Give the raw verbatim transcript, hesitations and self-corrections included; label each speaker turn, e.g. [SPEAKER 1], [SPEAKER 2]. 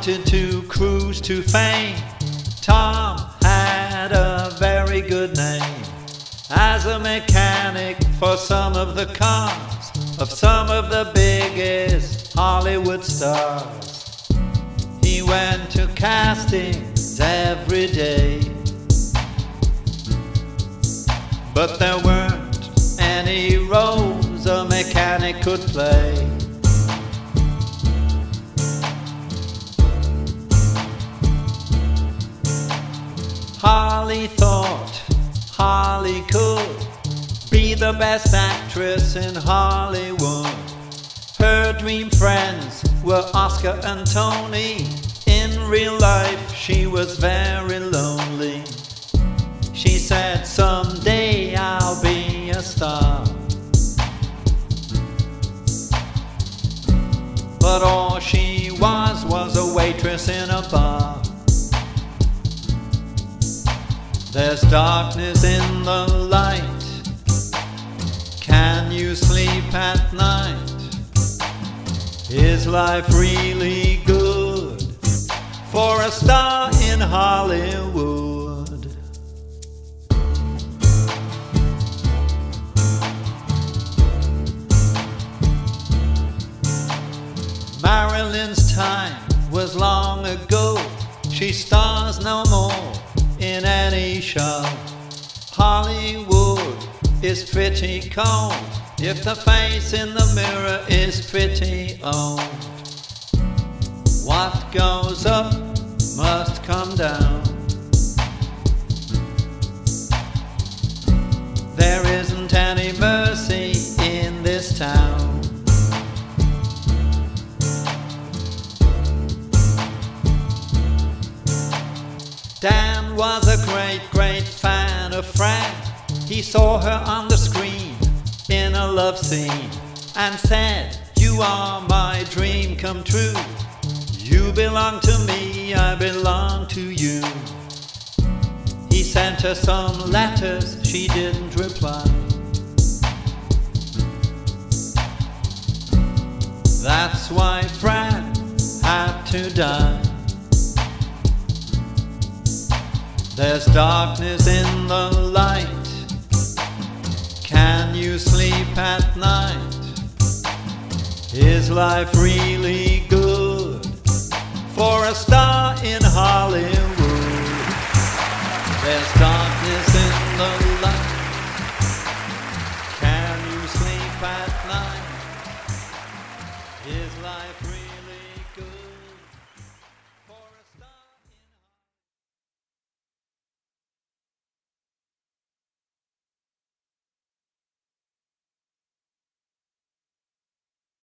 [SPEAKER 1] wanted to cruise to fame. Tom had a very good name as a mechanic for some of the cars of some of the biggest Hollywood stars. He went to castings every day, but there weren't any roles a mechanic could play. Holly thought Holly could be the best actress in Hollywood. Her dream friends were Oscar and Tony. In real life she was very lonely. She said, someday I'll be a star. But all she was was a waitress in a bar. There's darkness in the light. Can you sleep at night? Is life really good for a star in Hollywood? Marilyn's time was long ago. She stars no more in any show. Hollywood is pretty cold if the face in the mirror is pretty old. What goes up must come down. There isn't any mercy in this town. Dan was a great, great fan of Fran. He saw her on the screen in a love scene and said, you are my dream come true. You belong to me, I belong to you. He sent her some letters, she didn't reply. That's why Fran had to die. There's darkness in the light. Can you sleep at night? Is life really good for a star in Hollywood? There's darkness in the light. Can you sleep at night? Is life really